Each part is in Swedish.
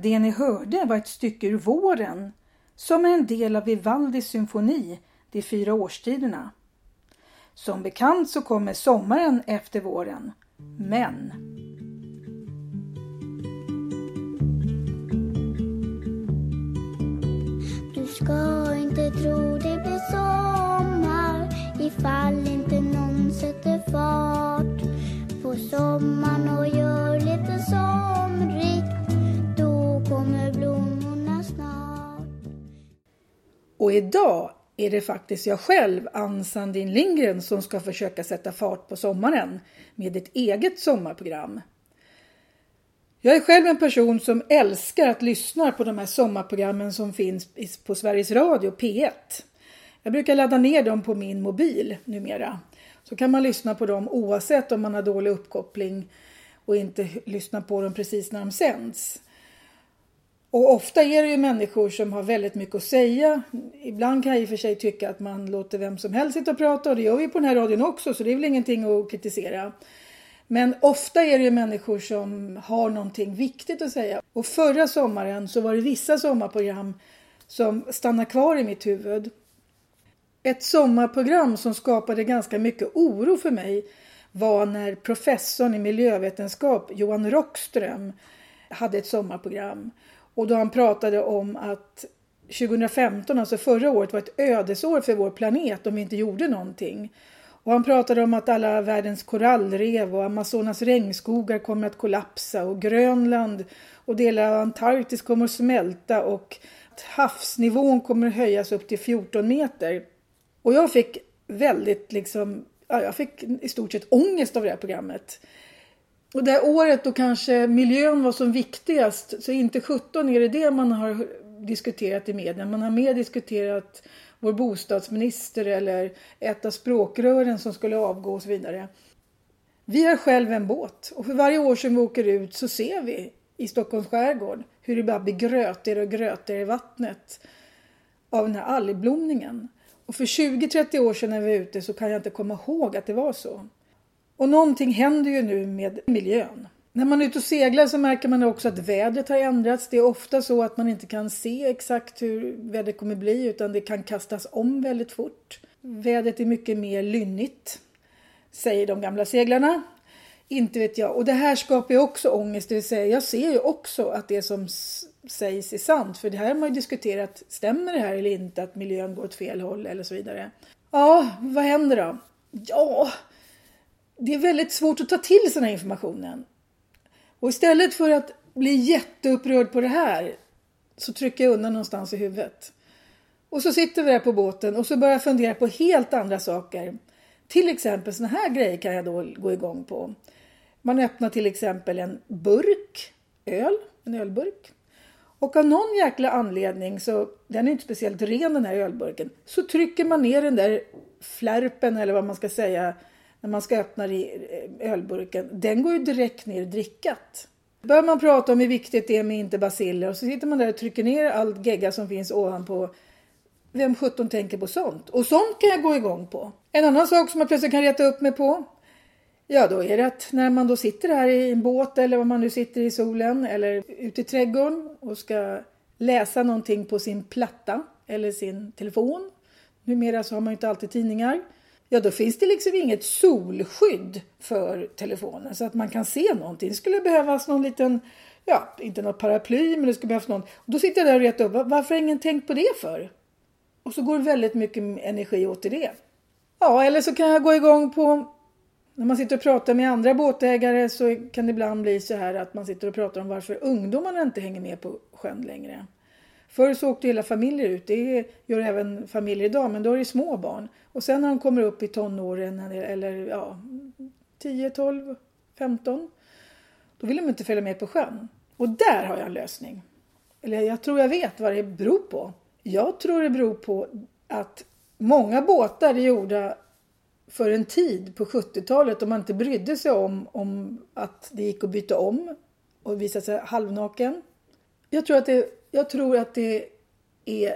Det ni hörde var ett stycke ur Våren som är en del av Vivaldis symfoni De 4 årstiderna. Som bekant så kommer sommaren efter våren, men... Du ska inte tro det blir sommar ifall inte någon sätter fart på sommaren och gör lite somrigt. Då kommer blommorna snart. Och idag är det faktiskt jag själv, Ann Sandin Lindgren, som ska försöka sätta fart på sommaren med ett eget sommarprogram. Jag är själv en person som älskar att lyssna på de här sommarprogrammen som finns på Sveriges Radio P1. Jag brukar ladda ner dem på min mobil numera. Så kan man lyssna på dem oavsett om man har dålig uppkoppling och inte lyssna på dem precis när de sänds. Och ofta är det ju människor som har väldigt mycket att säga. Ibland kan jag i och för sig tycka att man låter vem som helst sitta och prata. Och det gör vi på den här radion också, så det är väl ingenting att kritisera. Men ofta är det ju människor som har någonting viktigt att säga. Och förra sommaren så var det vissa sommarprogram som stannar kvar i mitt huvud. Ett sommarprogram som skapade ganska mycket oro för mig var när professorn i miljövetenskap Johan Rockström hade ett sommarprogram. Och då han pratade om att 2015, alltså förra året, var ett ödesår för vår planet om vi inte gjorde någonting. Och han pratade om att alla världens korallrev och Amazonas regnskogar kommer att kollapsa och Grönland och delar av Antarktis kommer att smälta och att havsnivån kommer att höjas upp till 14 meter. Och jag fick jag fick i stort sett ångest av det här programmet. Och det här året då kanske miljön var som viktigast, så inte 17 är det man har diskuterat i media. Man har mer diskuterat vår bostadsminister eller ett av språkrören som skulle avgå och så vidare. Vi har själv en båt och för varje år som vi åker ut så ser vi i Stockholms skärgård hur det bara blir gröter och gröter i vattnet av den här algblomningen. Och för 20-30 år sedan när vi var ute så kan jag inte komma ihåg att det var så. Och någonting händer ju nu med miljön. När man är ute och seglar så märker man också att vädret har ändrats. Det är ofta så att man inte kan se exakt hur vädret kommer bli utan det kan kastas om väldigt fort. Vädret är mycket mer lynnigt, säger de gamla seglarna. Inte vet jag. Och det här skapar ju också ångest. Det vill säga, jag ser ju också att det som sägs är sant. För det här har man ju diskuterat. Stämmer det här eller inte att miljön går åt fel håll eller så vidare. Ja, vad händer då? Ja, det är väldigt svårt att ta till sån här informationen. Och istället för att bli jätteupprörd på det här så trycker jag undan någonstans i huvudet. Och så sitter vi där på båten och så börjar jag fundera på helt andra saker. Till exempel såna här grejer kan jag då gå igång på. Man öppnar till exempel en burk öl, en ölburk. Och av någon jäkla anledning, så den är inte speciellt ren den här ölburken, så trycker man ner den där flärpen eller vad man ska säga när man ska öppna ölburken. Den går ju direkt ner i drickat. Börjar man prata om hur viktigt det är med inte baciller och så sitter man där och trycker ner allt gegga som finns ovanpå. Vem 17 tänker på sånt? Och sånt kan jag gå igång på. En annan sak som jag plötsligt kan reta upp mig på. Ja, då är det att när man då sitter här i en båt eller vad man nu sitter i solen eller ute i trädgården och ska läsa någonting på sin platta eller sin telefon. Numera så har man ju inte alltid tidningar. Ja, då finns det liksom inget solskydd för telefonen så att man kan se någonting. Det skulle behövas någon liten, inte något paraply, men det skulle behövas någon. Och då sitter jag där och retar upp, varför har ingen tänkt på det för? Och så går väldigt mycket energi åt till det. Ja, eller så kan jag gå igång på, när man sitter och pratar med andra båtägare så kan det ibland bli så här att man sitter och pratar om varför ungdomarna inte hänger med på sjön längre. Förr så åkte hela familjer ut, det gör även familjer idag, men då är det små barn. Och sen när de kommer upp i tonåren eller 10, 12, 15, då vill de inte följa med på sjön. Och där har jag en lösning. Eller jag tror jag vet vad det beror på. Jag tror det beror på att många båtar är gjorda för en tid på 70-talet och man inte brydde sig om att det gick att byta om och visa sig halvnaken. Jag tror att det är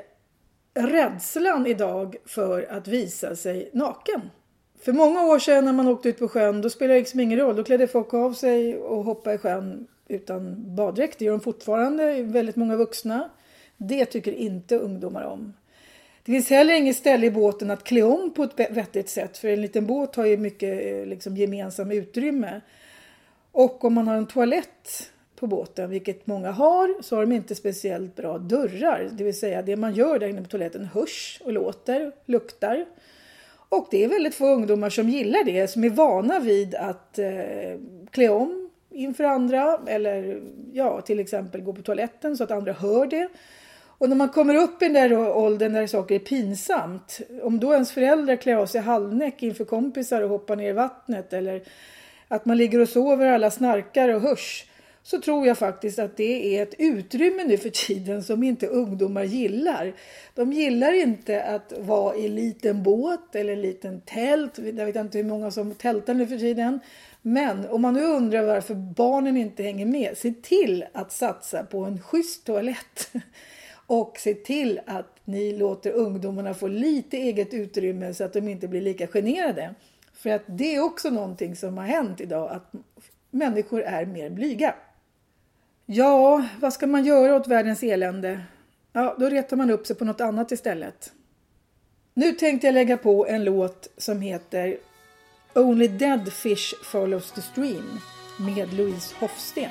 rädslan idag för att visa sig naken. För många år sedan när man åkte ut på sjön, då spelade det liksom ingen roll. Då klädde folk av sig och hoppade i sjön utan baddräkt. Det gör de fortfarande, väldigt många vuxna. Det tycker inte ungdomar om. Det finns heller inget ställe i båten att klä om på ett vettigt sätt. För en liten båt har ju mycket liksom, gemensam utrymme. Och om man har en toalett på båten, vilket många har, så har de inte speciellt bra dörrar. Det vill säga det man gör där inne på toaletten hörs och låter, luktar. Och det är väldigt få ungdomar som gillar det, som är vana vid att klä om inför andra. Eller till exempel gå på toaletten så att andra hör det. Och när man kommer upp i den där åldern där saker är pinsamt, om då ens föräldrar klär av sig halvnäck inför kompisar och hoppar ner i vattnet, eller att man ligger och sover alla snarkar och hörs, så tror jag faktiskt att det är ett utrymme nu för tiden som inte ungdomar gillar. De gillar inte att vara i liten båt eller liten tält. Jag vet inte hur många som tältar nu för tiden. Men om man nu undrar varför barnen inte hänger med, se till att satsa på en schysst toalett. Och se till att ni låter ungdomarna få lite eget utrymme så att de inte blir lika generade. För att det är också någonting som har hänt idag, att människor är mer blyga. Ja, vad ska man göra åt världens elände? Ja, då retar man upp sig på något annat istället. Nu tänkte jag lägga på en låt som heter Only Dead Fish Follows the Stream med Louise Hofsten.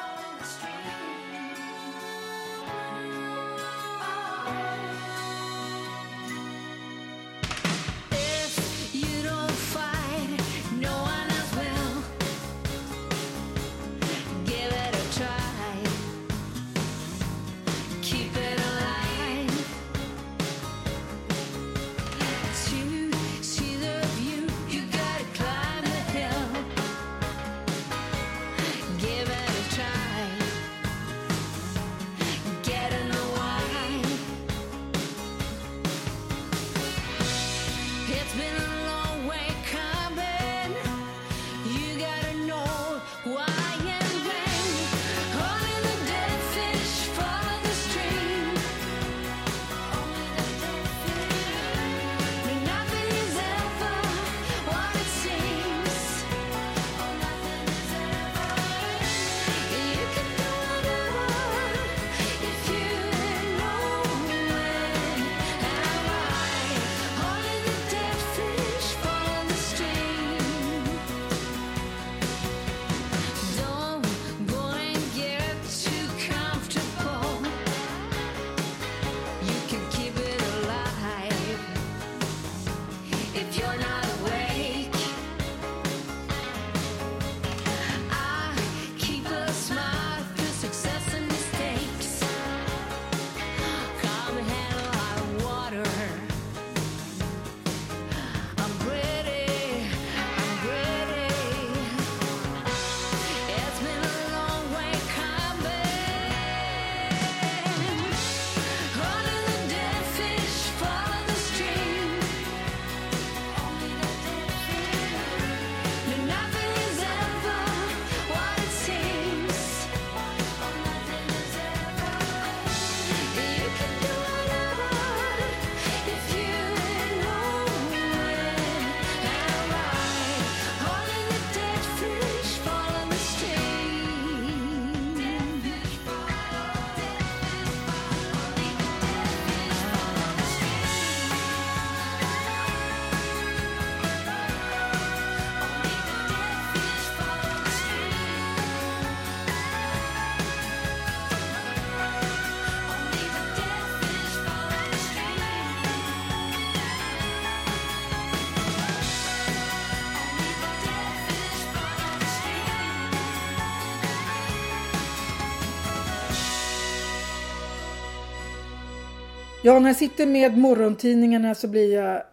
Ja, när jag sitter med morgontidningarna så blir jag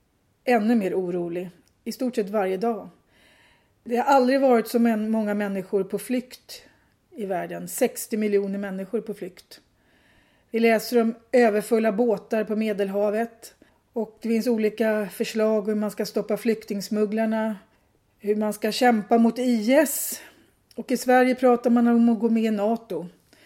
ännu mer orolig. I stort sett varje dag. Det har aldrig varit så många människor på flykt i världen. 60 miljoner människor på flykt. Vi läser om överfulla båtar på Medelhavet. Och det finns olika förslag hur man ska stoppa flyktingsmugglarna. Hur man ska kämpa mot IS. Och i Sverige pratar man om att gå med i NATO.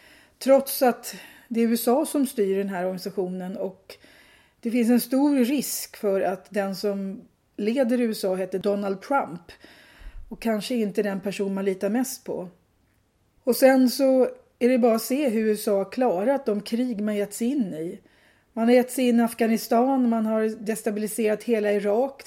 Trots att det är USA som styr den här organisationen. Och det finns en stor risk för att den som leder USA heter Donald Trump. Och kanske inte den person man litar mest på. Och sen så är det bara att se hur USA har klarat de krig man gett sig in i. Man har gett sig in i Afghanistan, man har destabiliserat hela Irak.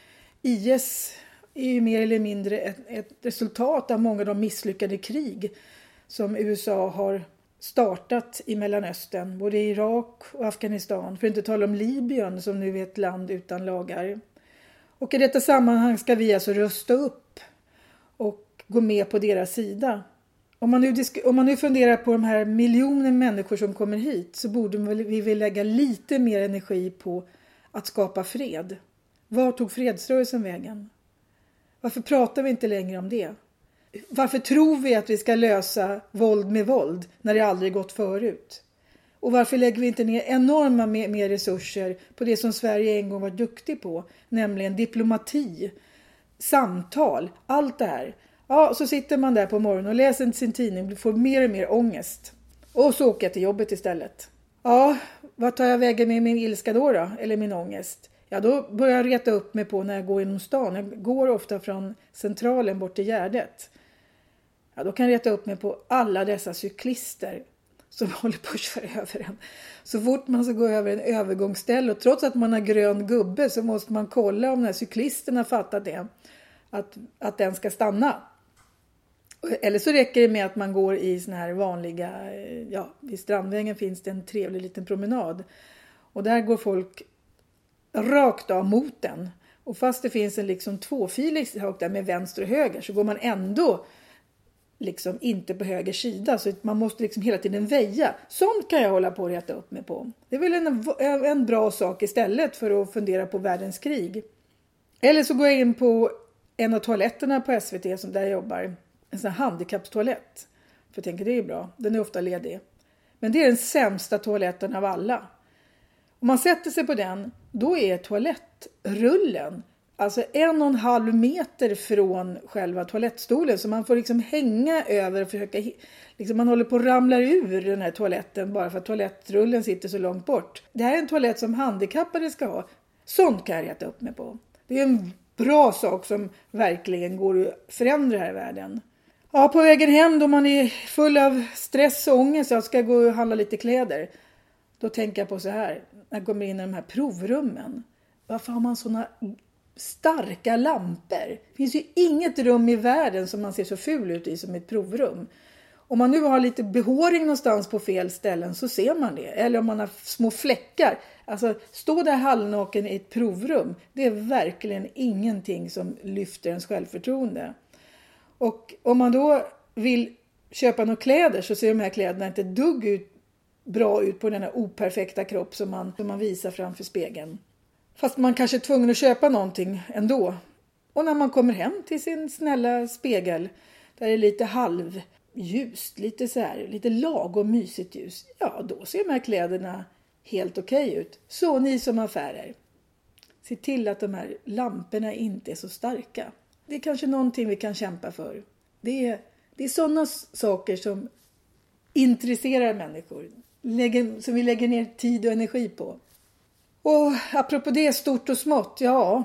IS är ju mer eller mindre ett resultat av många av de misslyckade krig som USA har startat i Mellanöstern. Både i Irak och Afghanistan, för att inte tala om Libyen som nu är ett land utan lagar. Och i detta sammanhang ska vi alltså rösta upp och gå med på deras sida. Om man nu funderar på de här miljoner människor som kommer hit, så borde vi väl lägga lite mer energi på att skapa fred. Var tog fredsrörelsen vägen? Varför pratar vi inte längre om det? Varför tror vi att vi ska lösa våld med våld när det aldrig gått förut? Och varför lägger vi inte ner enorma mer resurser på det som Sverige en gång var duktig på, nämligen diplomati, samtal, allt det här. Ja, så sitter man där på morgonen och läser sin tidning och får mer och mer ångest. Och så åker jag till jobbet istället. Ja, vad tar jag vägen med min ilska då? Eller min ångest? Ja, då börjar jag reta upp mig på när jag går inom stan. Jag går ofta från centralen bort till Gärdet. Ja, då kan jag reta upp mig på alla dessa cyklister som håller på att köra över en. Så fort man ska gå över en övergångsställe, och trots att man har grön gubbe, så måste man kolla om den här cyklisten har fattat det. Att den ska stanna. Eller så räcker det med att man går i såna här vanliga, vid Strandvägen finns det en trevlig liten promenad. Och där går folk rakt av mot den. Och fast det finns en liksom tvåfilig sak där med vänster och höger, så går man ändå liksom inte på höger sida. Så man måste liksom hela tiden väja. Sånt kan jag hålla på att reta upp mig på. Det är väl en bra sak istället för att fundera på världens krig. Eller så går jag in på en av toaletterna på SVT som där jag jobbar. En sån här handikappstoalett. För jag tänker det är bra. Den är ofta ledig. Men det är den sämsta toaletten av alla. Om man sätter sig på den, då är toalettrullen alltså 1,5 meter från själva toalettstolen. Så man får liksom hänga över och försöka, liksom man håller på att ramla ur den här toaletten bara för att toalettrullen sitter så långt bort. Det här är en toalett som handikappade ska ha. Sånt kan jag rätta upp mig på. Det är en bra sak som verkligen går att förändra här i världen. Ja, på vägen hem då man är full av stress och ångest, jag ska gå och handla lite kläder. Då tänker jag på så här, när jag kommer in i de här provrummen. Varför har man såna starka lampor? Det finns ju inget rum i världen som man ser så ful ut i som ett provrum. Om man nu har lite behåring någonstans på fel ställen så ser man det. Eller om man har små fläckar. Alltså stå där halvnaken i ett provrum. Det är verkligen ingenting som lyfter ens självförtroende. Och om man då vill köpa några kläder så ser de här kläderna inte dugg bra ut på den här operfekta kropp som man visar framför spegeln. Fast man kanske är tvungen att köpa någonting ändå. Och när man kommer hem till sin snälla spegel där det är lite halvljust, lite så här, lite lagom mysigt ljus. Ja, då ser de här kläderna helt okej ut. Så ni som affärer, se till att de här lamporna inte är så starka. Det är kanske någonting vi kan kämpa för. Det är sådana saker som intresserar människor. Som vi lägger ner tid och energi på. Och apropå det, stort och smått. Ja,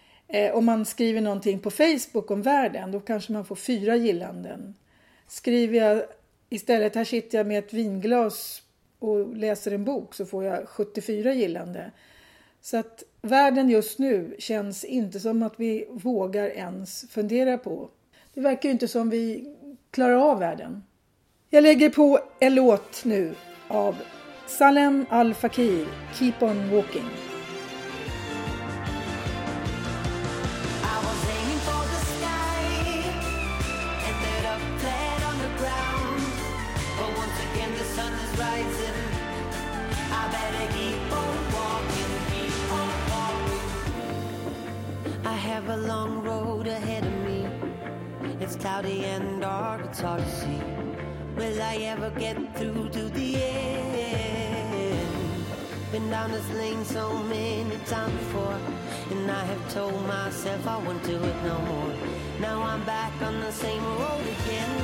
om man skriver någonting på Facebook om världen, då kanske man får 4 gillanden. Skriver jag istället, här sitter jag med ett vinglas och läser en bok, så får jag 74 gillande. Så att världen just nu känns inte som att vi vågar ens fundera på. Det verkar ju inte som vi klarar av världen. Jag lägger på en låt nu av Salem Al Fakir, Keep on Walking. A long road ahead of me. It's cloudy and dark, it's hard to see. Will I ever get through to the end? Been down this lane so many times before, and I have told myself I won't do it no more. Now I'm back on the same road again.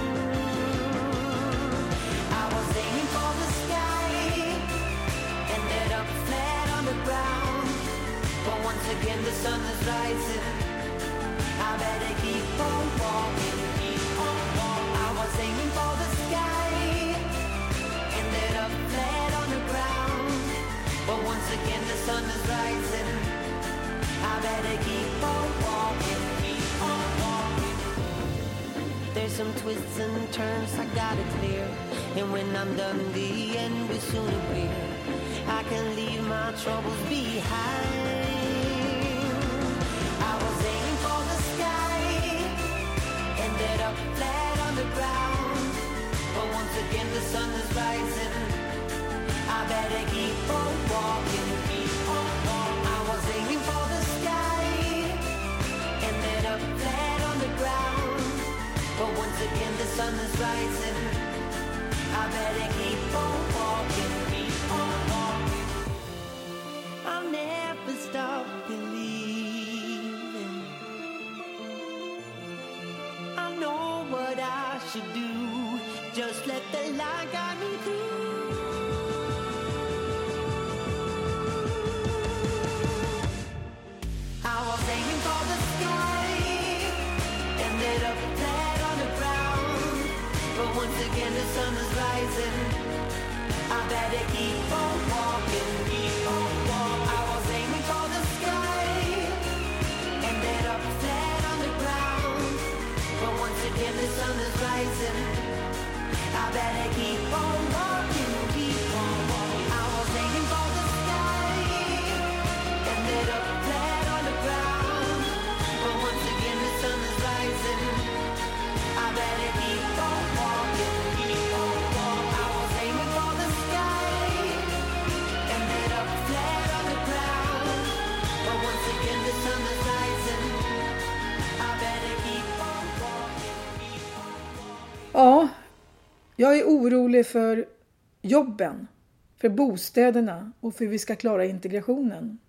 I was aiming for the sky, ended up flat on the ground. But once again the sun is rising, I better keep on walking, keep on walking. I was was aiming for the sky, ended up flat on the ground. But once again the sun is rising, I better keep on walking, keep on walking. There's some twists and turns I gotta clear, and when I'm done the end will soon appear. I can leave my troubles behind. I was aiming for the sky, ended up flat on the ground. But once again the sun is rising, I better keep on walking, keep on walking. I was aiming for the sky, ended up flat on the ground. But once again the sun is rising, I better keep on walking, keep on walking. I'll never stop believing. I know what I should do, just let the light guide me through. I was aiming for the sky, ended up flat on the ground. But once again the sun is rising, I better keep on walking, keep on walking. I was aiming for the sky, ended up flat on the ground. But once again the sun is rising, I better keep on walking, keep on walking. I was aiming for the sky, ended up flat on the ground. But once again the sun is rising, I better keep on walking, keep on walking. I was aiming for the sky, ended up flat on the ground. But once again the sun is rising, I better keep on walking, keep on walking. Ja, jag är orolig för jobben, för bostäderna och för hur vi ska klara integrationen.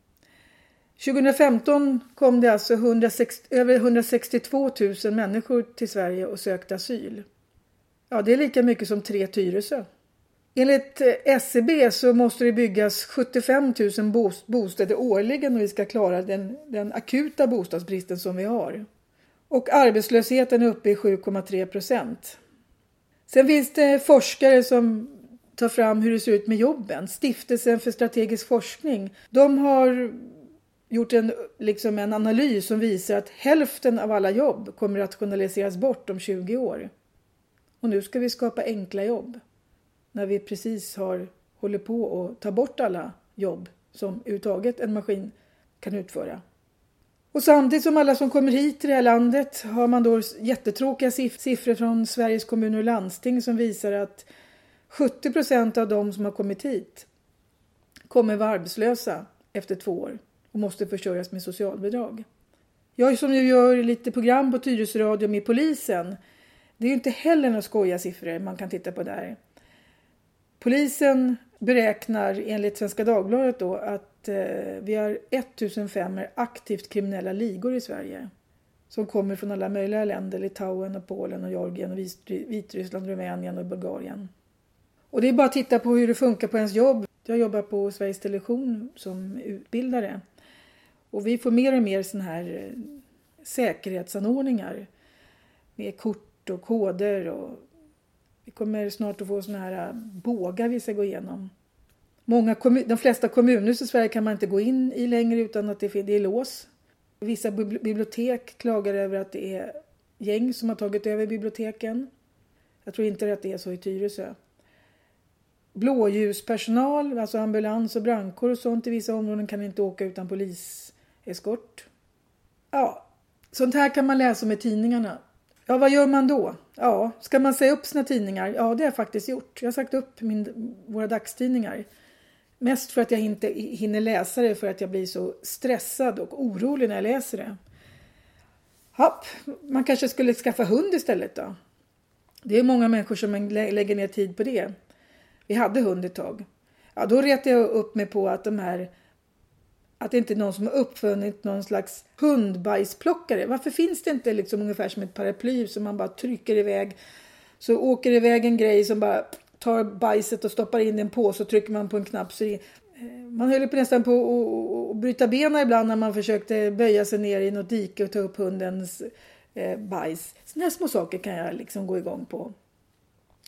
2015 kom det alltså över 162 000 människor till Sverige och sökte asyl. Ja, det är lika mycket som 3 Tyresö. Enligt SCB så måste det byggas 75 000 bostäder årligen om vi ska klara den akuta bostadsbristen som vi har. Och arbetslösheten är uppe i 7,3%. Sen finns det forskare som tar fram hur det ser ut med jobben. Stiftelsen för strategisk forskning. De har gjort en analys som visar att hälften av alla jobb kommer att rationaliseras bort om 20 år. Och nu ska vi skapa enkla jobb. När vi precis håller på att ta bort alla jobb som överhuvudtaget en maskin kan utföra. Och samtidigt som alla som kommer hit till det här landet har man då jättetråkiga siffror från Sveriges kommuner och landsting som visar att 70% av de som har kommit hit kommer vara arbetslösa efter 2 år och måste försörjas med socialbidrag. Jag som nu gör lite program på Tyresö Radio med polisen, det är ju inte heller några skojiga siffror man kan titta på där. Polisen beräknar enligt Svenska Dagbladet då att vi har 1500 aktivt kriminella ligor i Sverige. Som kommer från alla möjliga länder, Litauen och Polen och Georgien och Vitryssland, Rumänien och Bulgarien. Och det är bara att titta på hur det funkar på ens jobb. Jag jobbar på Sveriges Television som utbildare. Och vi får mer och mer såna här säkerhetsanordningar med kort och koder. Och vi kommer snart att få såna här bågar vi ska gå igenom. De flesta kommunhus i Sverige kan man inte gå in i längre utan att det är lås. Vissa bibliotek klagar över att det är gäng som har tagit över biblioteken. Jag tror inte att det är så i Tyresö. Blåljuspersonal, alltså ambulans och brandkår och sånt i vissa områden kan inte åka utan poliseskort. Ja, sånt här kan man läsa om i tidningarna. Ja, vad gör man då? Ja, ska man säga upp sina tidningar? Ja, det har jag faktiskt gjort. Jag har sagt upp våra dagstidningar. Mest för att jag inte hinner läsa det för att jag blir så stressad och orolig när jag läser det. Ja, man kanske skulle skaffa hund istället då. Det är många människor som lägger ner tid på det. Vi hade hund ett tag. Ja, då retade jag upp mig på att att det inte är någon som har uppfunnit någon slags hundbajsplockare. Varför finns det inte ungefär som ett paraply som man bara trycker iväg, så åker iväg en grej som bara tar bajset och stoppar in en påse och trycker man på en knapp så man höll nästan på att bryta benen ibland när man försökte böja sig ner i något dike och ta upp hundens bajs. Såna här små saker kan jag gå igång på.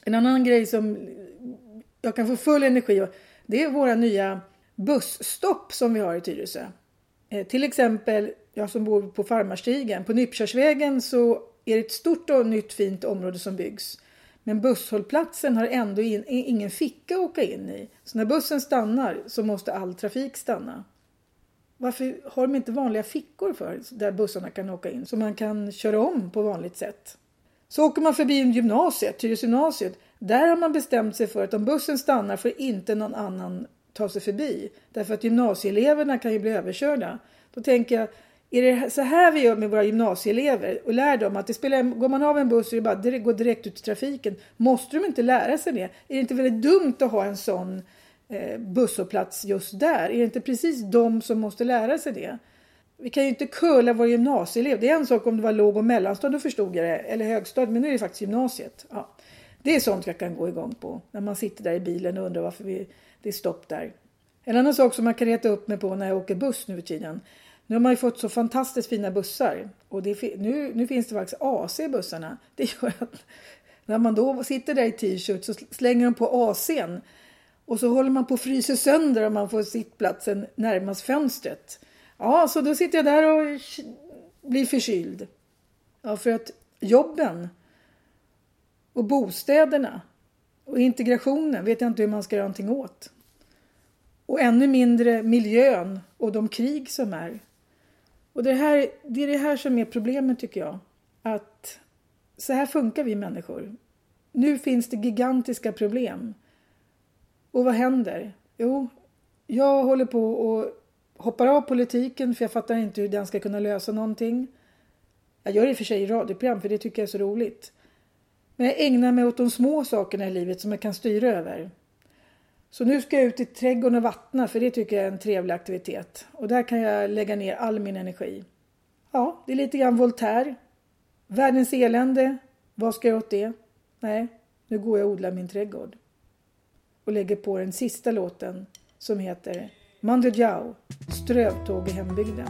En annan grej som jag kan få full energi av, det är våra nya busstopp som vi har i Tyresö. Till exempel, jag som bor på Farmarstigen, på Nyppkörsvägen så är det ett stort och nytt fint område som byggs. Men busshållplatsen har ändå ingen ficka att åka in i. Så när bussen stannar så måste all trafik stanna. Varför har de inte vanliga fickor för där bussarna kan åka in? Så man kan köra om på vanligt sätt. Så åker man förbi gymnasiet, Tyresö gymnasiet. Där har man bestämt sig för att om bussen stannar får inte någon annan ta sig förbi. Därför att gymnasieeleverna kan ju bli överkörda. Då tänker jag, är det så här vi gör med våra gymnasieelever? Och lär dem att går man av en buss så är det bara det går direkt ut i trafiken. Måste de inte lära sig det? Är det inte väldigt dumt att ha en sån busshållplats just där? Är det inte precis de som måste lära sig det? Vi kan ju inte kurla vår gymnasieelev. Det är en sak om det var låg- och mellanstad, då förstod jag det. Eller högstad, men nu är det faktiskt gymnasiet. Ja. Det är sånt jag kan gå igång på. När man sitter där i bilen och undrar varför det är stopp där. En annan sak som man kan reta upp mig på när jag åker buss nu i tiden. Nu har man ju fått så fantastiskt fina bussar. Och nu finns det faktiskt AC i bussarna. Det gör att när man då sitter där i t-shirt så slänger de på AC:n. Och så håller man på att frysa sönder om man får sittplatsen närmast fönstret. Ja, så då sitter jag där och blir förkyld. Ja, för att jobben och bostäderna och integrationen vet jag inte hur man ska göra någonting åt. Och ännu mindre miljön och de krig som är. Och det är det här som är problemet, tycker jag. Att så här funkar vi människor. Nu finns det gigantiska problem. Och vad händer? Jo, jag håller på och hoppar av politiken för jag fattar inte hur den ska kunna lösa någonting. Jag gör det i och för sig i radioprogram för det tycker jag är så roligt. Men jag ägnar mig åt de små sakerna i livet som jag kan styra över. Så nu ska jag ut i trädgården och vattna, för det tycker jag är en trevlig aktivitet. Och där kan jag lägga ner all min energi. Ja, det är lite grann Voltaire. Världens elände, vad ska jag åt det? Nej, nu går jag och odlar min trädgård. Och lägger på den sista låten som heter Mandujao, strövtåg i hembygden.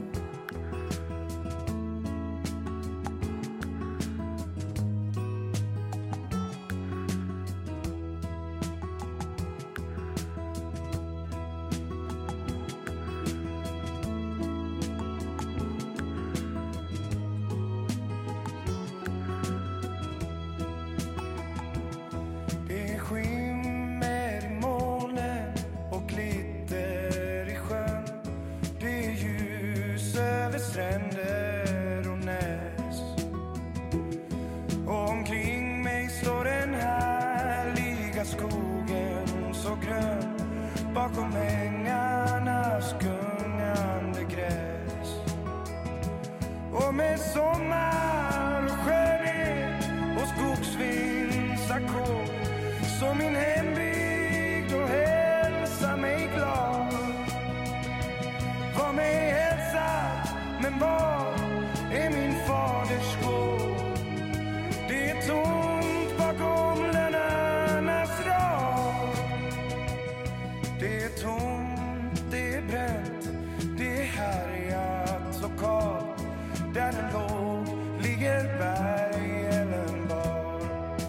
Bakom ängarnas gungande gräs. Och med sommar och skönhet och skogsvindsackord så min hembygd och hälsa mig glad. Var mig hälsad, men var är min faders gård? Det är tomt bakom lärarnas rad. Det är tomt, det är bränt, det är härjat och kallt. Där den låg ligger bergen bar.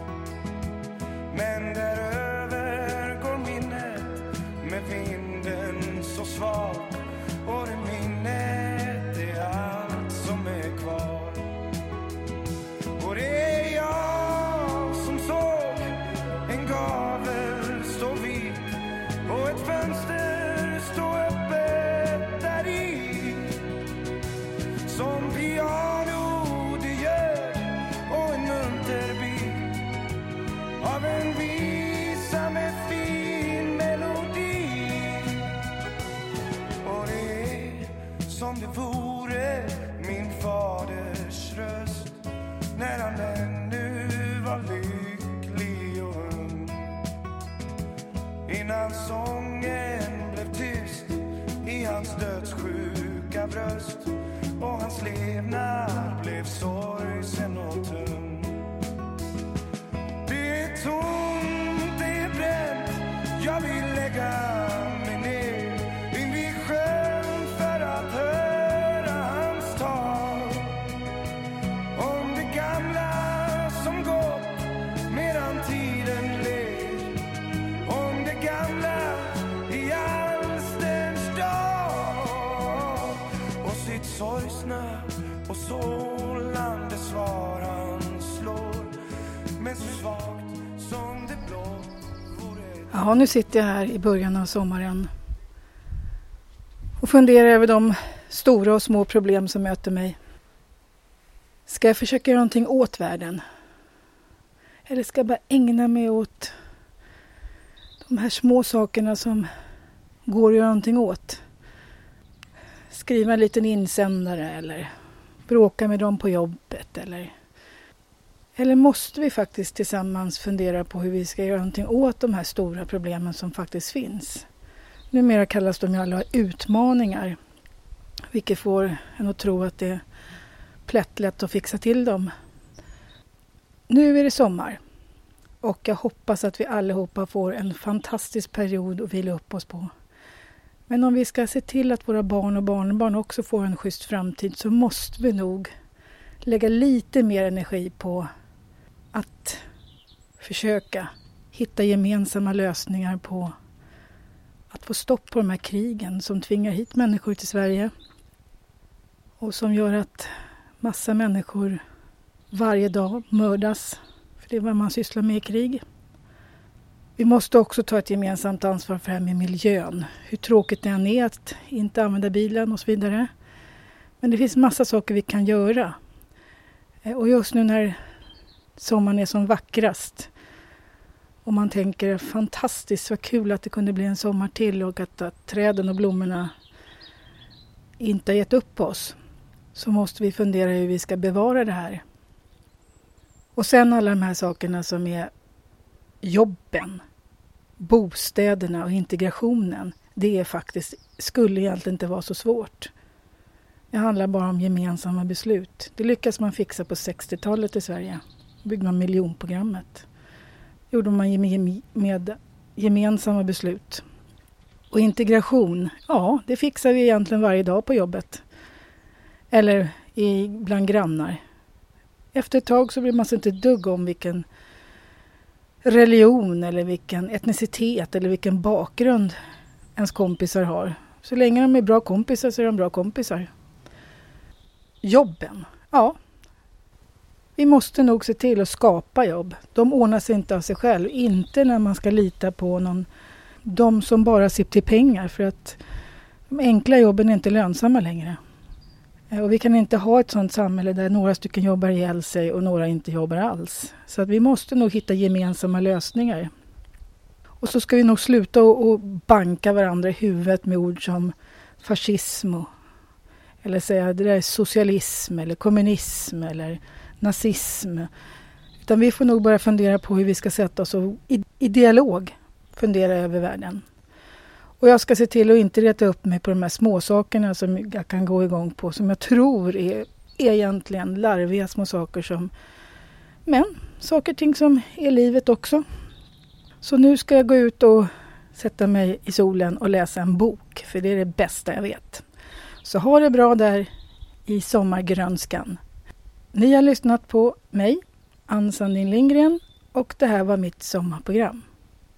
Men däröver går minnet med vinden så svag. Och det minnet är allt som är kvar. Och det är jag som såg en gavel stå vid och ett fönster stå öppet där i. Som piano det gör och en munterbit av en visa med fin melodi. Och det är som det vore min faders röst när han ännu var lycklig och ung. Innan sången blev tyst i hans dödssjuka bröst och hans levnad blev sorgsen och tung. Det är tomt, det är bränt, jag vill lägga mig ner in vid sjön för att höra hans tal om det gamla som gått medan tiden sorgsnö och sålande svar han slår. Men så svagt som det blå vore. Ja, nu sitter jag här i början av sommaren och funderar över de stora och små problem som möter mig. Ska jag försöka göra någonting åt världen? Eller ska jag bara ägna mig åt de här små sakerna som går att göra någonting åt? Skriva en liten insändare eller bråka med dem på jobbet eller måste vi faktiskt tillsammans fundera på hur vi ska göra någonting åt de här stora problemen som faktiskt finns? Numera kallas de ju alla utmaningar, vilket får en att tro att det är plättlätt att fixa till dem. Nu är det sommar och jag hoppas att vi allihopa får en fantastisk period att vila upp oss på. Men om vi ska se till att våra barn och barnbarn också får en schysst framtid så måste vi nog lägga lite mer energi på att försöka hitta gemensamma lösningar på att få stopp på de här krigen som tvingar hit människor till Sverige och som gör att massa människor varje dag mördas, för det är vad man sysslar med i krig. Vi måste också ta ett gemensamt ansvar för det här med miljön. Hur tråkigt det än är att inte använda bilen och så vidare. Men det finns massa saker vi kan göra. Och just nu när sommaren är som vackrast och man tänker fantastiskt vad kul att det kunde bli en sommar till och att träden och blommorna inte har gett upp oss, så måste vi fundera hur vi ska bevara det här. Och sen alla de här sakerna som är jobben, bostäderna och integrationen, det är faktiskt, skulle egentligen inte vara så svårt. Det handlar bara om gemensamma beslut. Det lyckas man fixa på 60-talet i Sverige. Då byggde man miljonprogrammet. Det gjorde man med gemensamma beslut. Och integration, ja, det fixar vi egentligen varje dag på jobbet. Eller bland grannar. Efter ett tag så blir man inte dugg om vilken religion eller vilken etnicitet eller vilken bakgrund ens kompisar har. Så länge de är bra kompisar så är de bra kompisar. Jobben, ja. Vi måste nog se till att skapa jobb. De ordnar sig inte av sig själv. Inte när man ska lita på de som bara sitter till pengar. För att de enkla jobben är inte lönsamma längre. Och vi kan inte ha ett sådant samhälle där några stycken jobbar ihjäl sig och några inte jobbar alls. Så att vi måste nog hitta gemensamma lösningar. Och så ska vi nog sluta och banka varandra i huvudet med ord som fascism eller säga det där är socialism eller kommunism eller nazism. Utan vi får nog börja fundera på hur vi ska sätta oss och i dialog fundera över världen. Och jag ska se till att inte reta upp mig på de här små sakerna som jag kan gå igång på. Som jag tror är egentligen larviga små saker men saker och ting som är livet också. Så nu ska jag gå ut och sätta mig i solen och läsa en bok. För det är det bästa jag vet. Så ha det bra där i sommargrönskan. Ni har lyssnat på mig, Ann Sandin Lindgren. Och det här var mitt sommarprogram.